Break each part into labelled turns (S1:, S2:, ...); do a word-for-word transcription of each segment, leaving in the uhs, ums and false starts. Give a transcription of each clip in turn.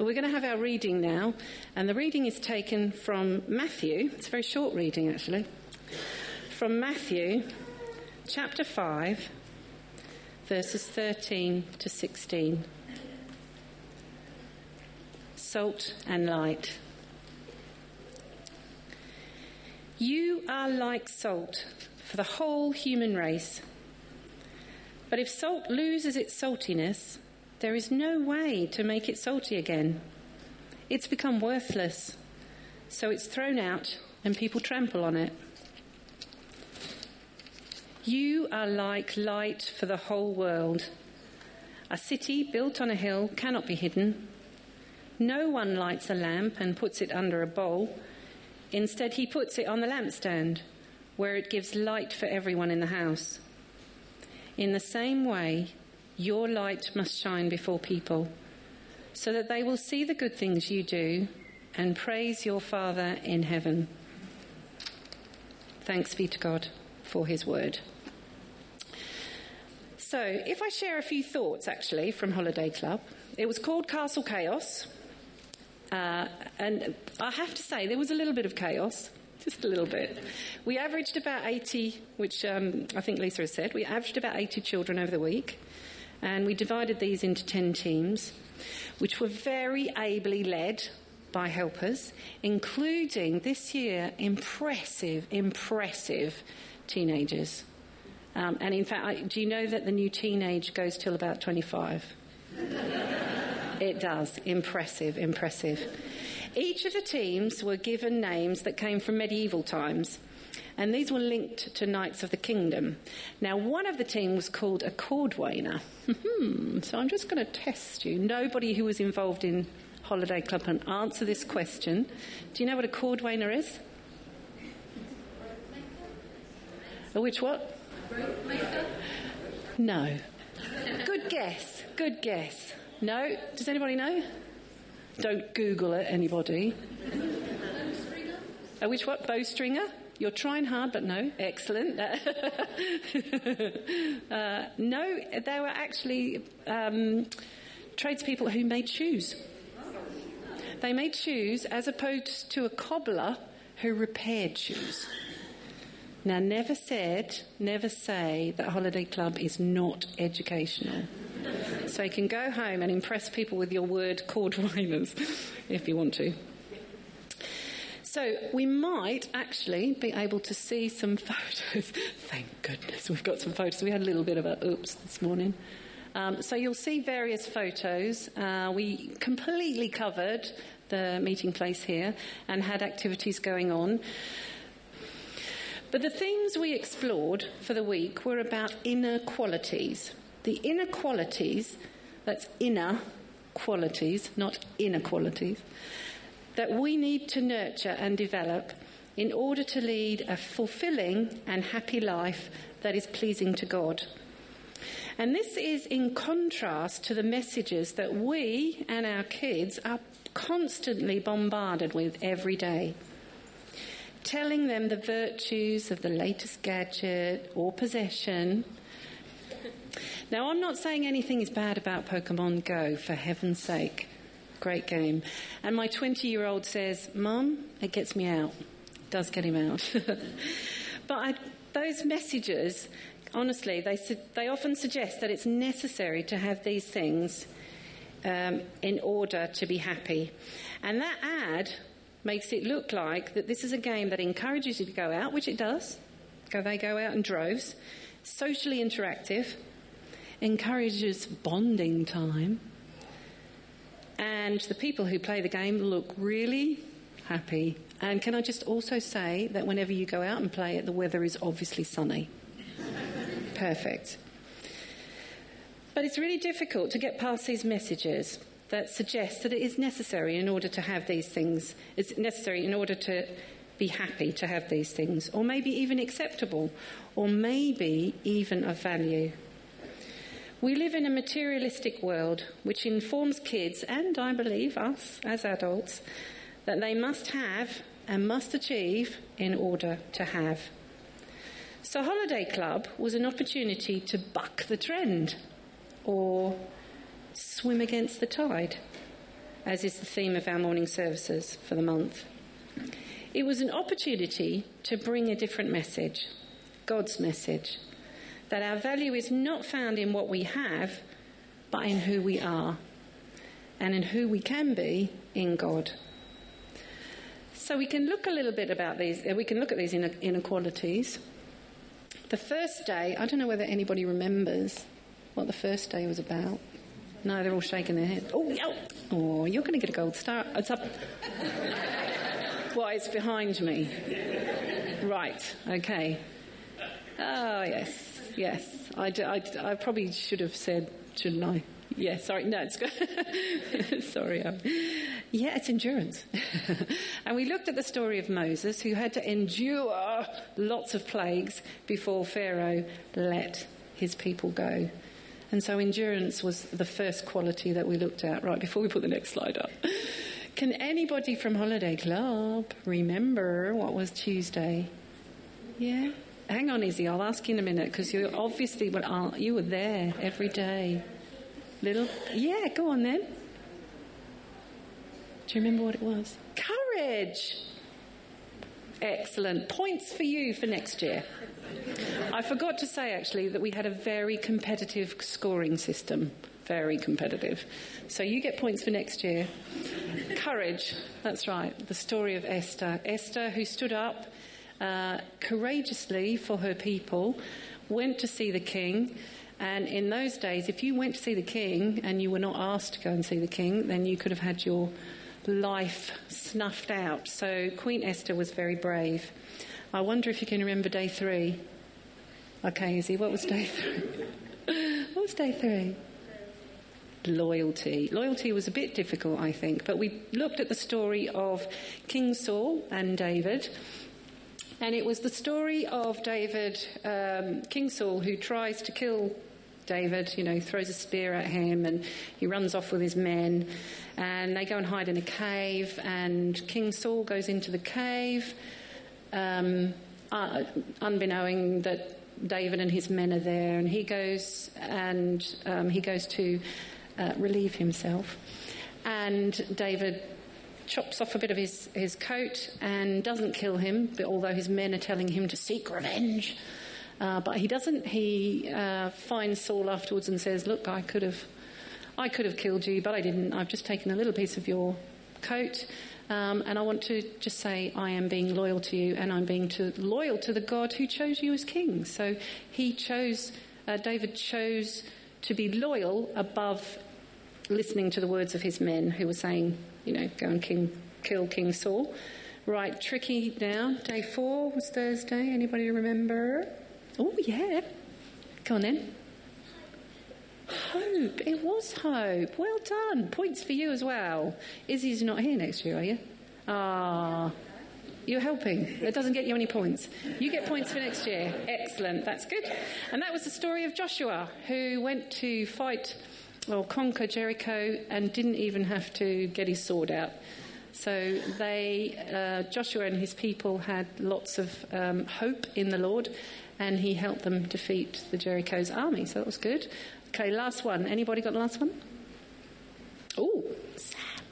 S1: But we're going to have our reading now, and the reading is taken from Matthew. It's a very short reading, actually. From Matthew, chapter five, verses thirteen to sixteen. Salt and light. You are like salt for the whole human race. But if salt loses its saltiness, there is no way to make it salty again. It's become worthless, so it's thrown out and people trample on it. You are like light for the whole world. A city built on a hill cannot be hidden. No one lights a lamp and puts it under a bowl. Instead, he puts it on the lampstand, where it gives light for everyone in the house. In the same way, your light must shine before people, so that they will see the good things you do and praise your Father in heaven. Thanks be to God for his word. So, if I share a few thoughts, actually, from Holiday Club. It was called Castle Chaos. Uh, and I have to say, there was a little bit of chaos, just a little bit. We averaged about eighty, which um, I think Lisa has said, we averaged about eighty children over the week, and we divided these into ten teams, which were very ably led by helpers, including this year impressive, impressive teenagers. Um, and in fact, I, do you know that the new teenage goes till about twenty-five? It does. Impressive, impressive. Each of the teams were given names that came from medieval times, and these were linked to Knights of the Kingdom. Now, one of the teams was called a cordwainer. So I'm just going to test you. Nobody who was involved in Holiday Club can answer this question. Do you know what a cordwainer is? A which what? No. Good guess. Good guess. No? Does anybody know? Don't Google it, anybody. A which what? Bowstringer? You're trying hard, but no. Excellent. uh, no, they were actually um, tradespeople who made shoes. They made shoes as opposed to a cobbler who repaired shoes. Now, never said, never say that Holiday Club is not educational. So you can go home and impress people with your word cordwainers if you want to. So we might actually be able to see some photos. Thank goodness we've got some photos. We had a little bit of a oops this morning. Um, so you'll see various photos. Uh, we completely covered the meeting place here and had activities going on. But the themes we explored for the week were about inner qualities. The inner qualities, that's inner qualities, not inequalities, that we need to nurture and develop in order to lead a fulfilling and happy life that is pleasing to God. And this is in contrast to the messages that we and our kids are constantly bombarded with every day, telling them the virtues of the latest gadget or possession. Now, I'm not saying anything is bad about Pokemon Go, for heaven's sake. Great game. And my twenty-year-old says, Mum, it gets me out. It does get him out. But I, those messages, honestly, they they often suggest that it's necessary to have these things um, in order to be happy. And that ad makes it look like that this is a game that encourages you to go out, which it does. Go, they go out in droves. Socially interactive. Encourages bonding time. And the people who play the game look really happy. And can I just also say that whenever you go out and play it, the weather is obviously sunny. Perfect. But it's really difficult to get past these messages that suggest that it is necessary in order to have these things. It's necessary in order to be happy to have these things, or maybe even acceptable, or maybe even of value. We live in a materialistic world which informs kids, and I believe us as adults, that they must have and must achieve in order to have. So Holiday Club was an opportunity to buck the trend or swim against the tide. as is the theme of our morning services for the month. It was an opportunity to bring a different message, God's message, that our value is not found in what we have, but in who we are and in who we can be in God. So we can look a little bit about these, we can look at these inequalities. The first day, I don't know whether anybody remembers what the first day was about. No, they're all shaking their head. Oh, yo. Oh, you're going to get a gold star. It's up. Well, it's behind me. Right, okay. Oh, yes, yes. I, do, I, I probably should have said, shouldn't I? Yeah, sorry. No, it's good. Sorry. Um, yeah, it's endurance. And we looked at the story of Moses, who had to endure lots of plagues before Pharaoh let his people go. And so endurance was the first quality that we looked at. Right, before we put the next slide up. Can anybody from Holiday Club remember what was Tuesday? Yeah? Hang on, Izzy, I'll ask you in a minute, because you obviously were, you were there every day. Little, yeah, go on then. Do you remember what it was? Courage! Excellent. Points for you for next year. I forgot to say, actually, that we had a very competitive scoring system. Very competitive. So you get points for next year. Courage, that's right. The story of Esther. Esther, who stood up uh, courageously for her people, went to see the king. And in those days, if you went to see the king and you were not asked to go and see the king, then you could have had your life snuffed out. So Queen Esther was very brave. I wonder if you can remember day three. Okay, Izzy, what was day three? What was day three? Loyalty. Loyalty was a bit difficult, I think, but we looked at the story of King Saul and David, and it was the story of David, um, King Saul, who tries to kill David, you know, throws a spear at him, and he runs off with his men, and they go and hide in a cave, and King Saul goes into the cave, um, uh, unbeknowing that David and his men are there, and he goes and um, he goes to Uh, relieve himself, and David chops off a bit of his, his coat and doesn't kill him, but although his men are telling him to seek revenge, uh, but he doesn't. He uh, finds Saul afterwards and says, "Look, I could have, I could have killed you, but I didn't. I've just taken a little piece of your coat, um, and I want to just say I am being loyal to you, and I'm being to, loyal to the God who chose you as king." So he chose. Uh, David chose to be loyal above listening to the words of his men who were saying, you know, go and king, kill King Saul. Right, tricky now. Day four was Thursday. Anybody remember? Oh, yeah. Go on then. Hope. It was hope. Well done. Points for you as well. Izzy's not here next year, are you? Ah. You're helping. It doesn't get you any points. You get points for next year. Excellent. That's good. And that was the story of Joshua, who went to fight or conquer Jericho and didn't even have to get his sword out. So they, uh, Joshua and his people had lots of um, hope in the Lord, and he helped them defeat the Jericho's army. So that was good. Okay, last one. Anybody got the last one? Oh, Sam.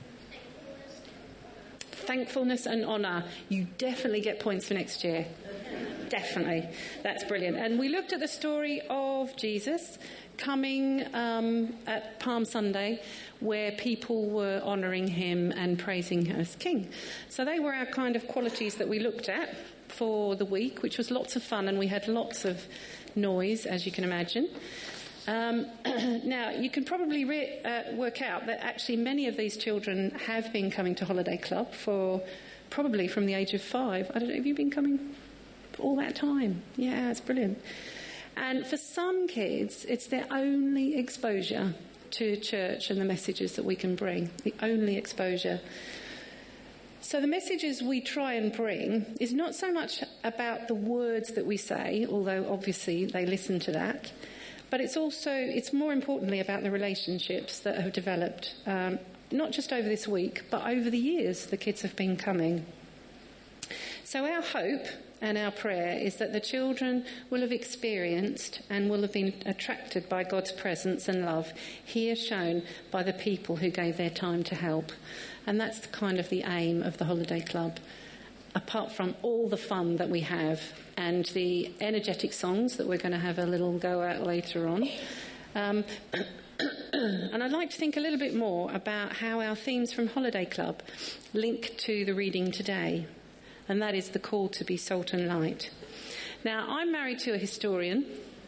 S1: Thankfulness and honour. You definitely get points for next year. Definitely. That's brilliant. And we looked at the story of Jesus coming um, at Palm Sunday, where people were honouring him and praising him as king. So they were our kind of qualities that we looked at for the week, which was lots of fun, and we had lots of noise, as you can imagine. Um, now, you can probably re- uh, work out that actually many of these children have been coming to Holiday Club for probably from the age of five. I don't know, have you been coming for all that time? Yeah, it's brilliant. And for some kids, it's their only exposure to church and the messages that we can bring, the only exposure. So the messages we try and bring is not so much about the words that we say, although obviously they listen to that, but it's also, it's more importantly about the relationships that have developed, um, not just over this week, but over the years the kids have been coming. So our hope and our prayer is that the children will have experienced and will have been attracted by God's presence and love here shown by the people who gave their time to help. And that's the kind of the aim of the Holiday Club, apart from all the fun that we have and the energetic songs that we're going to have a little go at later on. Um, and I'd like to think a little bit more about how our themes from Holiday Club link to the reading today, and that is the call to be salt and light. Now, I'm married to a historian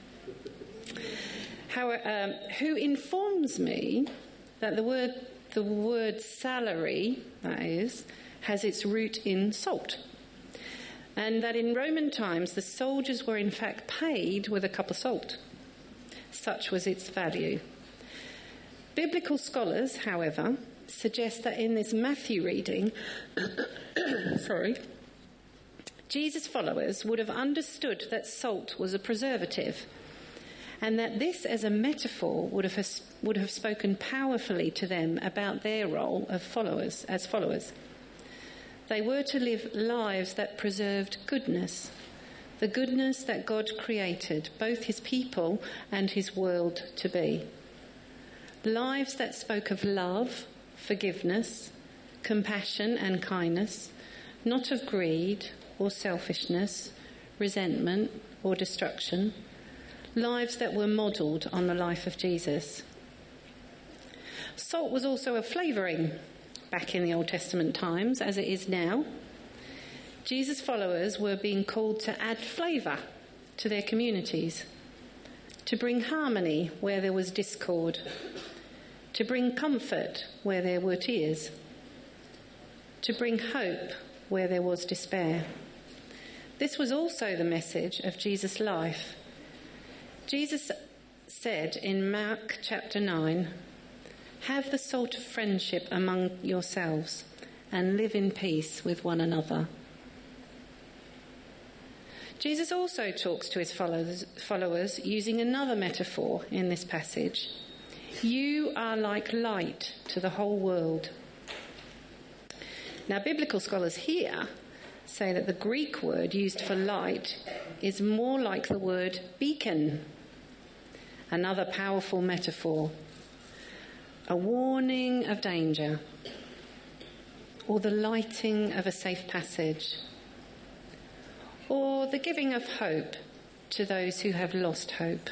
S1: how, um, who informs me that the word, the word salary, that is, has its root in salt, and that in Roman times the soldiers were in fact paid with a cup of salt. Such was its value. Biblical scholars, however, suggest that in this Matthew reading, sorry, Jesus' followers would have understood that salt was a preservative, and that this as a metaphor would have, would have spoken powerfully to them about their role of followers, as followers. They were to live lives that preserved goodness, the goodness that God created both his people and his world to be. Lives that spoke of love, forgiveness, compassion and kindness, not of greed or selfishness, resentment or destruction. Lives that were modelled on the life of Jesus. Salt was also a flavouring back in the Old Testament times, as it is now. Jesus' followers were being called to add flavour to their communities, to bring harmony where there was discord, to bring comfort where there were tears, to bring hope where there was despair. This was also the message of Jesus' life. Jesus said in Mark chapter nine, "Have the salt of friendship among yourselves and live in peace with one another." Jesus also talks to his followers, followers using another metaphor in this passage. You are like light to the whole world. Now, biblical scholars here say that the Greek word used for light is more like the word beacon, another powerful metaphor, a warning of danger, or the lighting of a safe passage, or the giving of hope to those who have lost hope.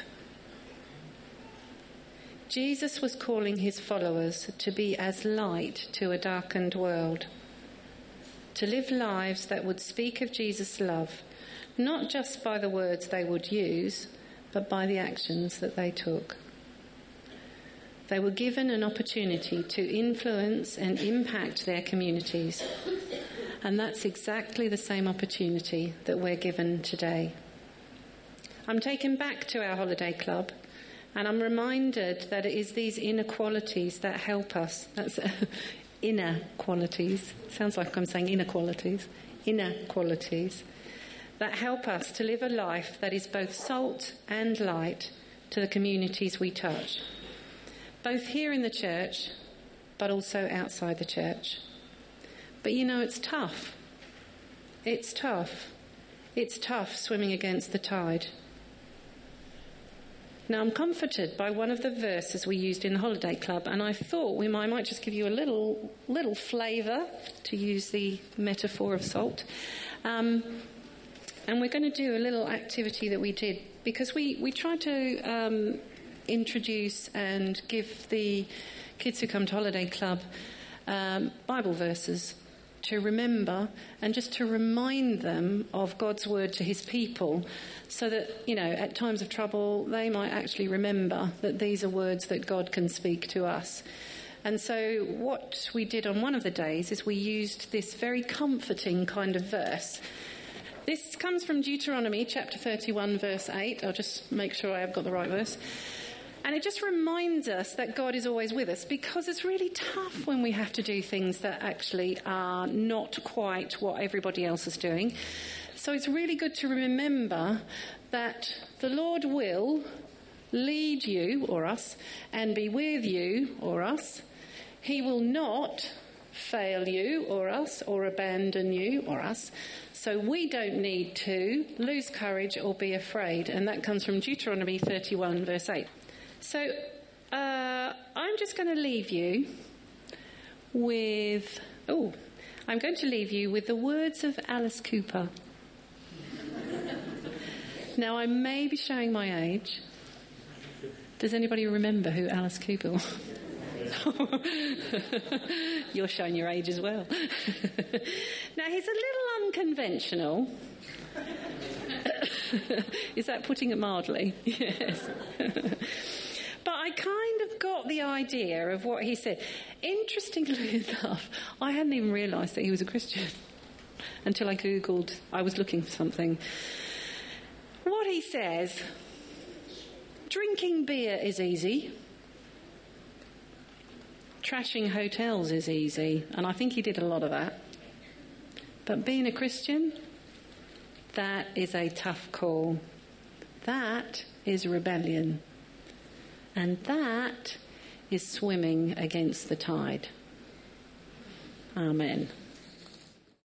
S1: Jesus was calling his followers to be as light to a darkened world, to live lives that would speak of Jesus' love, not just by the words they would use, but by the actions that they took. They were given an opportunity to influence and impact their communities. And that's exactly the same opportunity that we're given today. I'm taken back to our Holiday Club, and I'm reminded that it is these inner qualities that help us. That's inner qualities. Sounds like I'm saying inequalities. Inner qualities that help us to live a life that is both salt and light to the communities we touch, both here in the church, but also outside the church. But you know, it's tough. It's tough. It's tough swimming against the tide. Now, I'm comforted by one of the verses we used in the Holiday Club, and I thought we might, I might just give you a little little flavour, to use the metaphor of salt. Um, and we're going to do a little activity that we did, because we, we tried to um, introduce and give the kids who come to Holiday Club um, Bible verses to remember, and just to remind them of God's word to his people, so that, you know, at times of trouble, they might actually remember that these are words that God can speak to us. And so what we did on one of the days is we used this very comforting kind of verse. This comes from Deuteronomy chapter thirty-one, verse eight. I'll just make sure I have got the right verse. And it just reminds us that God is always with us, because it's really tough when we have to do things that actually are not quite what everybody else is doing. So it's really good to remember that the Lord will lead you, or us, and be with you, or us. He will not fail you or us, or abandon you or us. So we don't need to lose courage or be afraid. And that comes from Deuteronomy thirty-one, verse eight. So uh, I'm just going to leave you with... Oh, I'm going to leave you with the words of Alice Cooper. Now, I may be showing my age. Does anybody remember who Alice Cooper was? You're showing your age as well. Now, he's a little unconventional. Is that putting it mildly? Yes. But I kind of got the idea of what he said. Interestingly enough, I hadn't even realised that he was a Christian until I Googled, I was looking for something. What he says, drinking beer is easy. Trashing hotels is easy, and I think he did a lot of that. But being a Christian, that is a tough call. That is rebellion. And that is swimming against the tide. Amen.